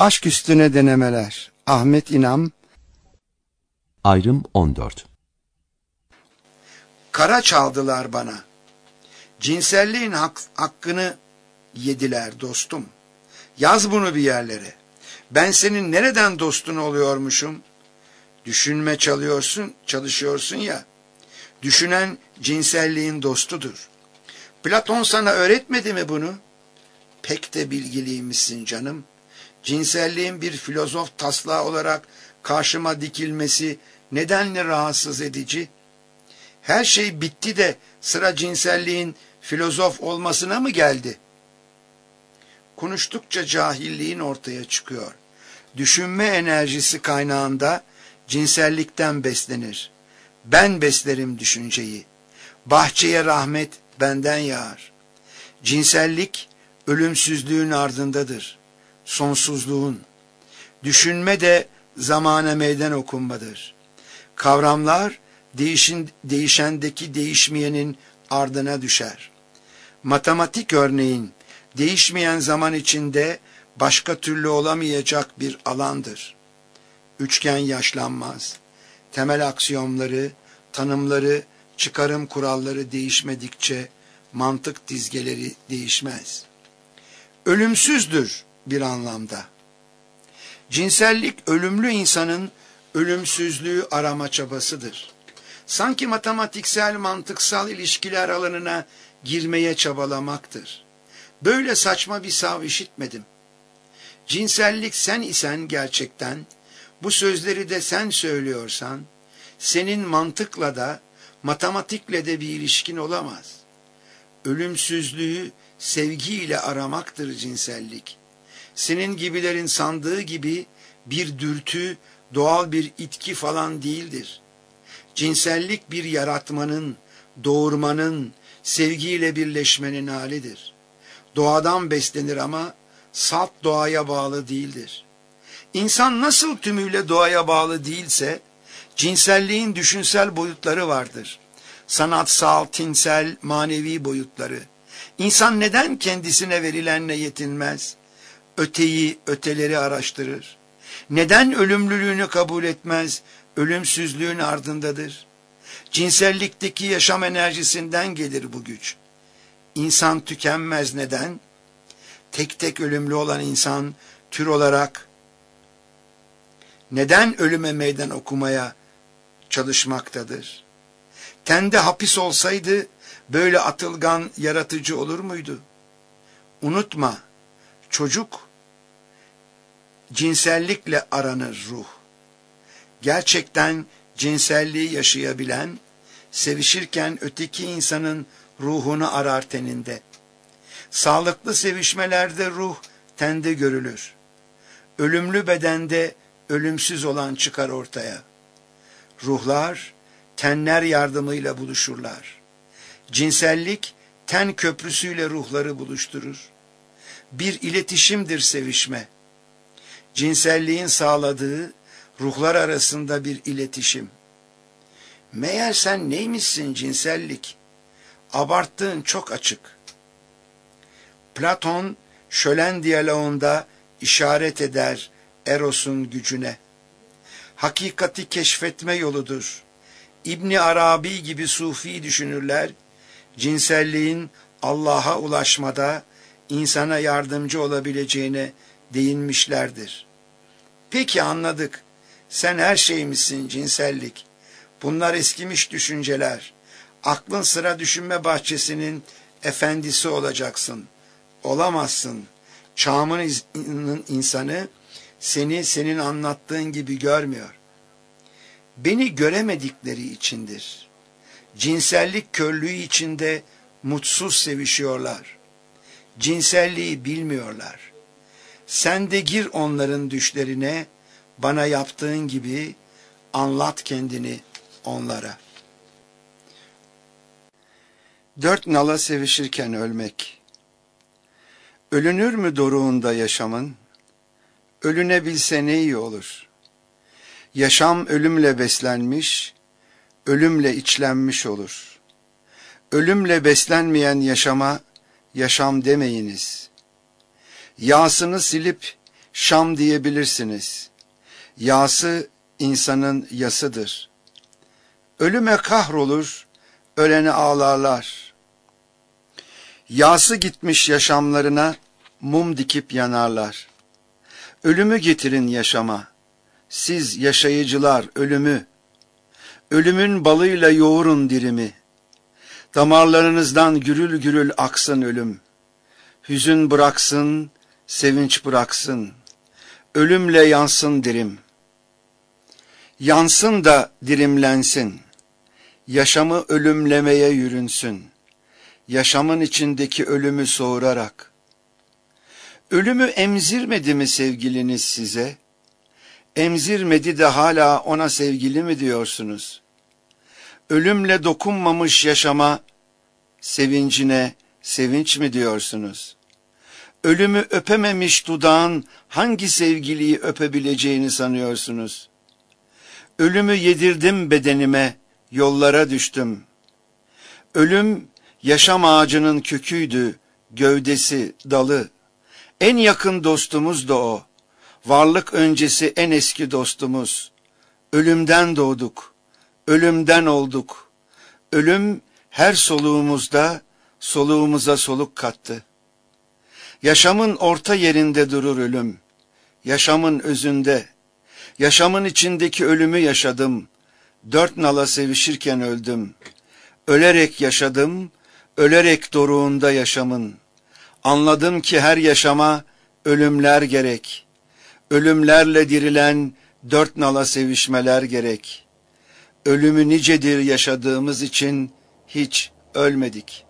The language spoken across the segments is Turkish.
Aşk üstüne denemeler. Ahmet İnam. Ayrım 14. Kara çaldılar bana. Cinselliğin hakkını yediler dostum. Yaz bunu bir yerlere. Ben senin nereden dostun oluyormuşum? Düşünme çalışıyorsun ya. Düşünen cinselliğin dostudur. Platon sana öğretmedi mi bunu? Pek de bilgiliymişsin canım. Cinselliğin bir filozof taslağı olarak karşıma dikilmesi nedenle rahatsız edici? Her şey bitti de sıra cinselliğin filozof olmasına mı geldi? Konuştukça cahilliğin ortaya çıkıyor. Düşünme enerjisi kaynağında cinsellikten beslenir. Ben beslerim düşünceyi. Bahçeye rahmet benden yağar. Cinsellik ölümsüzlüğün ardındadır. Sonsuzluğun. Düşünme de zamana meydan okunmadır. Kavramlar değişendeki değişmeyenin ardına düşer. Matematik örneğin değişmeyen zaman içinde başka türlü olamayacak bir alandır. Üçgen yaşlanmaz. Temel aksiyomları, tanımları, çıkarım kuralları değişmedikçe mantık dizgeleri değişmez. Ölümsüzdür bir anlamda. Cinsellik ölümlü insanın ölümsüzlüğü arama çabasıdır. Sanki matematiksel, mantıksal ilişkiler alanına girmeye çabalamaktır. Böyle saçma bir sav işitmedim. Cinsellik sen isen gerçekten, bu sözleri de sen söylüyorsan, senin mantıkla da, matematikle de bir ilişkin olamaz. Ölümsüzlüğü sevgiyle aramaktır cinsellik. Senin gibilerin sandığı gibi bir dürtü, doğal bir itki falan değildir. Cinsellik bir yaratmanın, doğurmanın, sevgiyle birleşmenin halidir. Doğadan beslenir ama salt doğaya bağlı değildir. İnsan nasıl tümüyle doğaya bağlı değilse, cinselliğin düşünsel boyutları vardır. Sanatsal, tinsel, manevi boyutları. İnsan neden kendisine verilenle yetinmez? Öteyi, öteleri araştırır. Neden ölümlülüğünü kabul etmez? Ölümsüzlüğün ardındadır. Cinsellikteki yaşam enerjisinden gelir bu güç. İnsan tükenmez neden? Tek tek ölümlü olan insan tür olarak neden ölüme meydan okumaya çalışmaktadır? Tende hapis olsaydı böyle atılgan, yaratıcı olur muydu? Unutma, çocuk cinsellikle aranır ruh. Gerçekten cinselliği yaşayabilen, sevişirken öteki insanın ruhunu arar teninde. Sağlıklı sevişmelerde ruh tende görülür. Ölümlü bedende ölümsüz olan çıkar ortaya. Ruhlar tenler yardımıyla buluşurlar. Cinsellik ten köprüsüyle ruhları buluşturur. Bir iletişimdir sevişme. Cinselliğin sağladığı ruhlar arasında bir iletişim. Meğer sen neymişsin cinsellik? Abarttığın çok açık. Platon şölen diyaloğunda işaret eder Eros'un gücüne. Hakikati keşfetme yoludur. İbni Arabi gibi sufi düşünürler, cinselliğin Allah'a ulaşmada insana yardımcı olabileceğine değinmişlerdir. Peki anladık. Sen her şeymişsin cinsellik. Bunlar eskimiş düşünceler. Aklın sıra düşünme efendisi olacaksın. Olamazsın. Çağımın insanı seni senin anlattığın gibi görmüyor. Beni göremedikleri içindir. Cinsellik körlüğü içinde mutsuz sevişiyorlar. Cinselliği bilmiyorlar. Sen de gir onların düşlerine, bana yaptığın gibi anlat kendini onlara. 4 nala sevişirken ölmek. Ölünür mü doruğunda yaşamın? Ölünebilse ne iyi olur. Yaşam ölümle beslenmiş, ölümle içlenmiş olur. Ölümle beslenmeyen yaşama yaşam demeyiniz. Yağsını silip Şam diyebilirsiniz. Yası insanın yasıdır. Ölüme kahrolur, öleni ağlarlar. Yası gitmiş yaşamlarına mum dikip yanarlar. Ölümü getirin yaşama. Siz yaşayıcılar ölümü. Ölümün balıyla yoğurun dirimi. Damarlarınızdan gürül gürül aksın ölüm. Hüzün bıraksın, sevinç bıraksın. Ölümle yansın dirim. Yansın da dirimlensin. Yaşamı ölümlemeye yürünsün. Yaşamın içindeki ölümü soğurarak. Ölümü emzirmedi mi sevgiliniz size? Emzirmedi de hala ona sevgili mi diyorsunuz? Ölümle dokunmamış yaşama, sevincine sevinç mi diyorsunuz? Ölümü öpememiş dudağın hangi sevgiliyi öpebileceğini sanıyorsunuz? Ölümü yedirdim bedenime, yollara düştüm. Ölüm yaşam ağacının köküydü, gövdesi, dalı. En yakın dostumuz da o. Varlık öncesi en eski dostumuz. Ölümden doğduk, ölümden olduk. Ölüm her soluğumuzda, soluğumuza soluk kattı. Yaşamın orta yerinde durur ölüm. Yaşamın özünde. Yaşamın içindeki ölümü yaşadım. Dört nala sevişirken öldüm. Ölerek yaşadım, ölerek doruğunda yaşamın. Anladım ki her yaşama ölümler gerek. Ölümlerle dirilen dört nala sevişmeler gerek. Ölümü nicedir yaşadığımız için hiç ölmedik.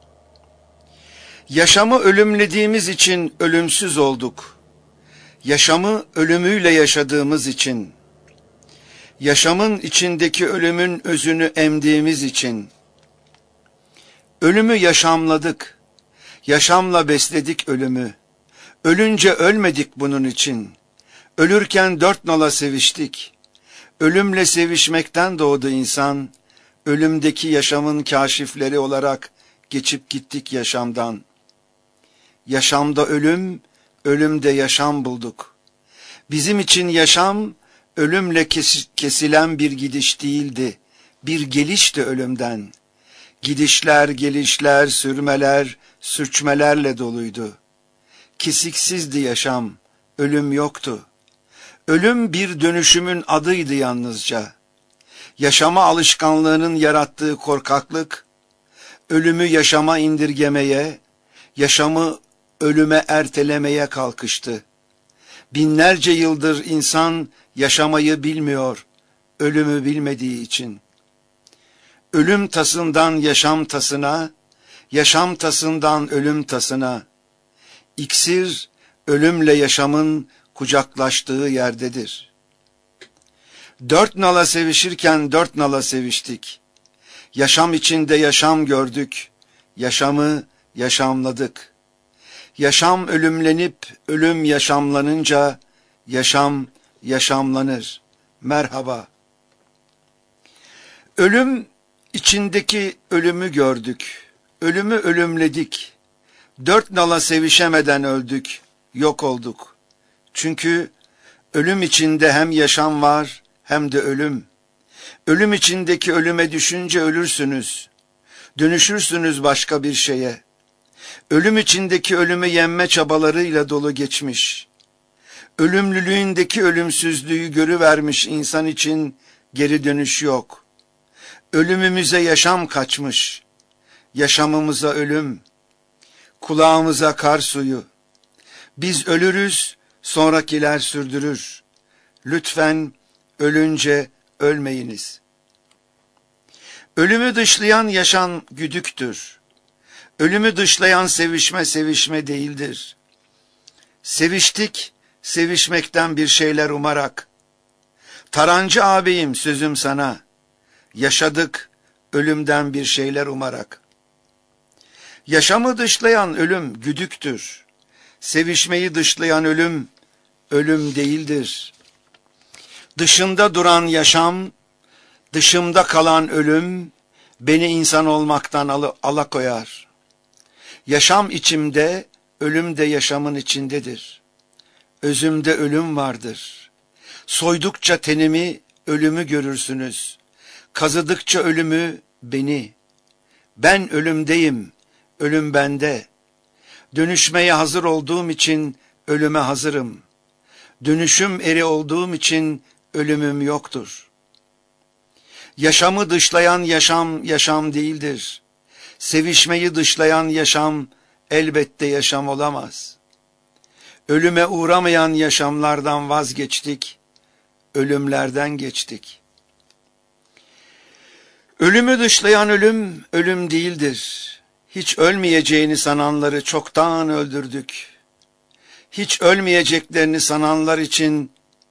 Yaşamı ölümlediğimiz için ölümsüz olduk. Yaşamı ölümüyle yaşadığımız için, yaşamın içindeki ölümün özünü emdiğimiz için, ölümü yaşamladık, yaşamla besledik ölümü. Ölünce ölmedik bunun için. Ölürken dört nala seviştik. Ölümle sevişmekten doğdu insan. Ölümdeki yaşamın kaşifleri olarak geçip gittik yaşamdan. Yaşamda ölüm, ölümde yaşam bulduk. Bizim için yaşam, ölümle kesilen bir gidiş değildi. Bir gelişti ölümden. Gidişler, gelişler, sürmeler, sürçmelerle doluydu. Kesiksizdi yaşam, ölüm yoktu. Ölüm bir dönüşümün adıydı yalnızca. Yaşama alışkanlığının yarattığı korkaklık, ölümü yaşama indirgemeye, yaşamı ölüme ertelemeye kalkıştı. Binlerce yıldır insan yaşamayı bilmiyor, ölümü bilmediği için. Ölüm tasından yaşam tasına, yaşam tasından ölüm tasına. İksir, ölümle yaşamın kucaklaştığı yerdedir. Dört nala sevişirken dört nala seviştik. Yaşam içinde yaşam gördük, yaşamı yaşamladık. Yaşam ölümlenip ölüm yaşamlanınca yaşam yaşamlanır. Merhaba. Ölüm içindeki ölümü gördük. Ölümü ölümledik. Dört nala sevişemeden öldük, yok olduk. Çünkü ölüm içinde hem yaşam var hem de ölüm. Ölüm içindeki ölüme düşünce ölürsünüz. Dönüşürsünüz başka bir şeye. Ölüm içindeki ölümü yenme çabalarıyla dolu geçmiş. Ölümlülüğündeki ölümsüzlüğü görüvermiş insan için geri dönüş yok. Ölümümüze yaşam kaçmış. Yaşamımıza ölüm. Kulağımıza kar suyu. Biz ölürüz, sonrakiler sürdürür. Lütfen ölünce ölmeyiniz. Ölümü dışlayan yaşam güdüktür. Ölümü dışlayan sevişme değildir. Seviştik, sevişmekten bir şeyler umarak. Tarancı ağabeyim sözüm sana. Yaşadık, ölümden bir şeyler umarak. Yaşamı dışlayan ölüm güdüktür. Sevişmeyi dışlayan ölüm, ölüm değildir. Dışında duran yaşam, dışımda kalan ölüm, beni insan olmaktan alakoyar. Yaşam içimde, ölüm de yaşamın içindedir. özümde ölüm vardır. Soydukça tenimi ölümü görürsünüz. Kazıdıkça ölümü beni. Ben ölümdeyim, ölüm bende. Dönüşmeye hazır olduğum için ölüme hazırım. Dönüşüm eri olduğum için ölümüm yoktur. Yaşamı dışlayan yaşam, yaşam değildir. Sevişmeyi dışlayan yaşam, elbette yaşam olamaz. Ölüme uğramayan yaşamlardan vazgeçtik, ölümlerden geçtik. Ölümü dışlayan ölüm, ölüm değildir. Hiç ölmeyeceğini sananları çoktan öldürdük. Hiç ölmeyeceklerini sananlar için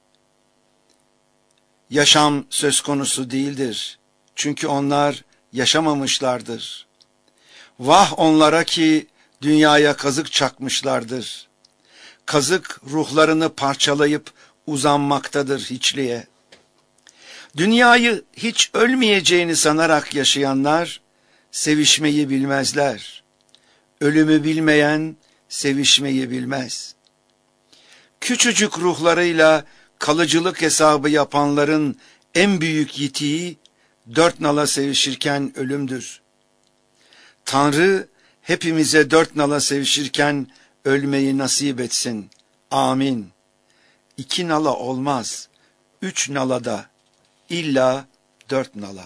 yaşam söz konusu değildir. Çünkü onlar yaşamamışlardır. Vah onlara ki dünyaya kazık çakmışlardır. Kazık ruhlarını parçalayıp uzanmaktadır hiçliğe. Dünyayı hiç ölmeyeceğini sanarak yaşayanlar sevişmeyi bilmezler. Ölümü bilmeyen sevişmeyi bilmez. Küçücük ruhlarıyla kalıcılık hesabı yapanların en büyük yitiği 4 nala sevişirken ölümdür. Tanrı hepimize 4 nala sevişirken ölmeyi nasip etsin. Amin. 2 nala olmaz. 3 nala da, illa 4 nala.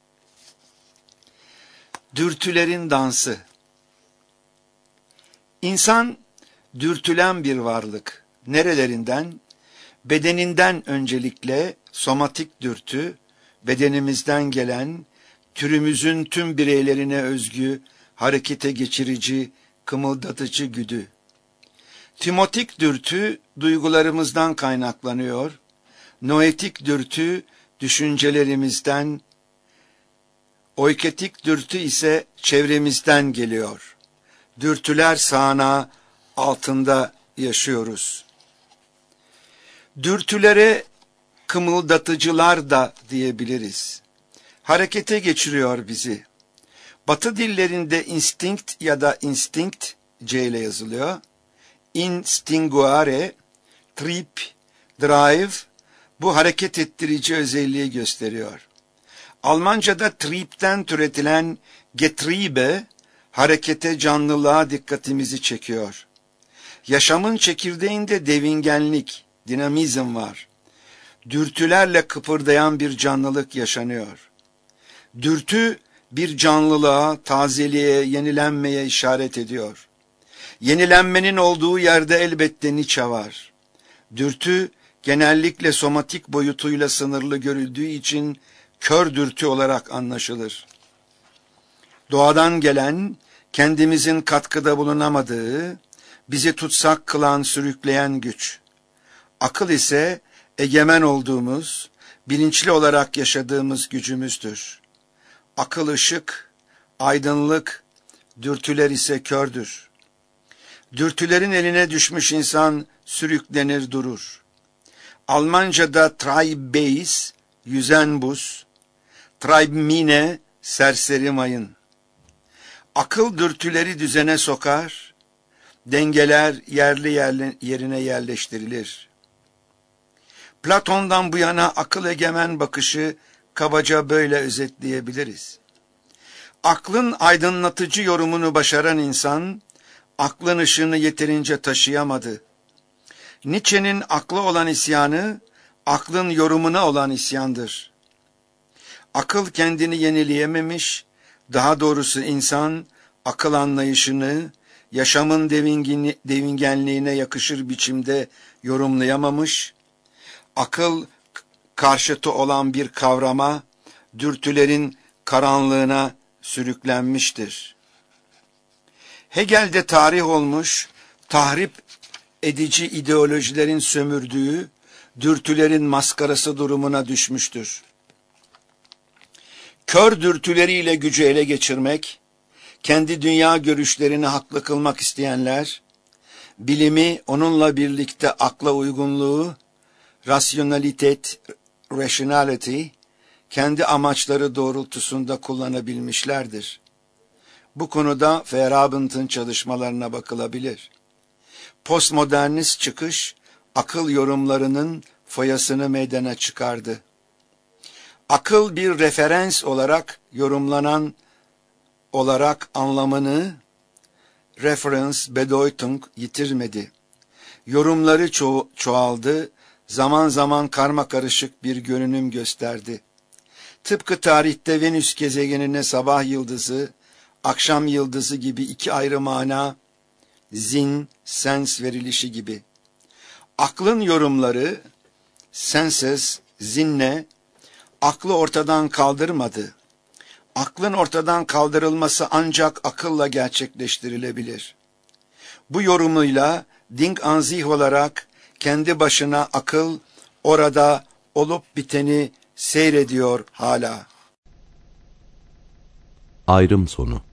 Dürtülerin dansı. İnsan dürtülen bir varlık. Nerelerinden? Bedeninden öncelikle somatik dürtü, bedenimizden gelen, türümüzün tüm bireylerine özgü, harekete geçirici, kımıldatıcı güdü. Timotik dürtü duygularımızdan kaynaklanıyor. Noetik dürtü düşüncelerimizden, oiketik dürtü ise çevremizden geliyor. Dürtüler sahna altında yaşıyoruz. Dürtülere kımıldatıcılar da diyebiliriz. Harekete geçiriyor bizi. Batı dillerinde instinct ya da instinct C ile yazılıyor. Instinguare, trip, drive bu hareket ettirici özelliği gösteriyor. Almanca'da tripten türetilen Getriebe harekete, canlılığa dikkatimizi çekiyor. Yaşamın çekirdeğinde devingenlik, dinamizm var. Dürtülerle kıpırdayan bir canlılık yaşanıyor. Dürtü bir canlılığa, tazeliğe, yenilenmeye işaret ediyor. Yenilenmenin olduğu yerde elbette Nietzsche var. Dürtü genellikle somatik boyutuyla sınırlı görüldüğü için kör dürtü olarak anlaşılır. Doğadan gelen, kendimizin katkıda bulunamadığı, bizi tutsak kılan, sürükleyen güç. Akıl ise egemen olduğumuz, bilinçli olarak yaşadığımız gücümüzdür. Akıl ışık, aydınlık, dürtüler ise kördür. Dürtülerin eline düşmüş insan sürüklenir durur. Almanca'da Treibbeis, yüzen buz, Treibmine, serseri mayın. Akıl dürtüleri düzene sokar, dengeler yerine yerleştirilir. Platon'dan bu yana akıl egemen bakışı kabaca böyle özetleyebiliriz. Aklın aydınlatıcı yorumunu başaran insan, aklın ışığını yeterince taşıyamadı. Nietzsche'nin akla olan isyanı, aklın yorumuna olan isyandır. Akıl kendini yenileyememiş, daha doğrusu insan, akıl anlayışını, yaşamın devingenliğine yakışır biçimde yorumlayamamış, akıl karşıtı olan bir kavrama, dürtülerin karanlığına sürüklenmiştir. Hegel'de tarih olmuş, tahrip edici ideolojilerin sömürdüğü, dürtülerin maskarası durumuna düşmüştür. Kör dürtüleriyle gücü ele geçirmek, kendi dünya görüşlerini haklı kılmak isteyenler, bilimi onunla birlikte akla uygunluğu, rationality, kendi amaçları doğrultusunda kullanabilmişlerdir. Bu konuda Feyerabend'in çalışmalarına bakılabilir. Postmodernist çıkış, akıl yorumlarının foyasını meydana çıkardı. Akıl bir referans olarak yorumlanan olarak anlamını reference, Bedeutung yitirmedi. Yorumları çoğaldı, zaman zaman karmakarışık bir görünüm gösterdi. Tıpkı tarihte Venüs gezegenine sabah yıldızı, akşam yıldızı gibi iki ayrı mana, zin, sens verilişi gibi. Aklın yorumları, senses, zinne, aklı ortadan kaldırmadı. Aklın ortadan kaldırılması ancak akılla gerçekleştirilebilir. Bu yorumuyla Ding an sich olarak kendi başına akıl orada olup biteni seyrediyor hala. Ayrım sonu.